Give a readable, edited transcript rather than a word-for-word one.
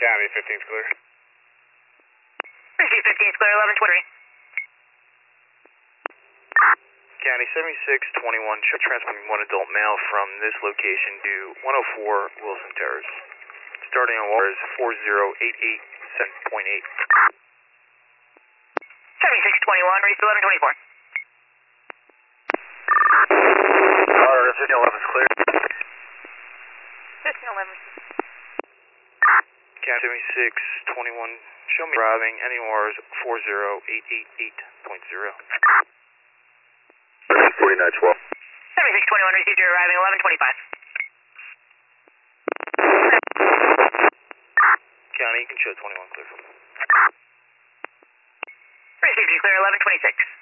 County 15's clear. Receive 15 is clear, 1123. County 7621, show transmitting one adult male from this location to 104 Wilson Terrace. Starting on water is 4088.7.8. 7621, receive 1124. Water 1511 is clear. 1511. County 7621, show me driving, anywhere is 40888.0. 4912. 7621, received your arriving 1125. County, you can show 21 clear. Received you clear, 1126.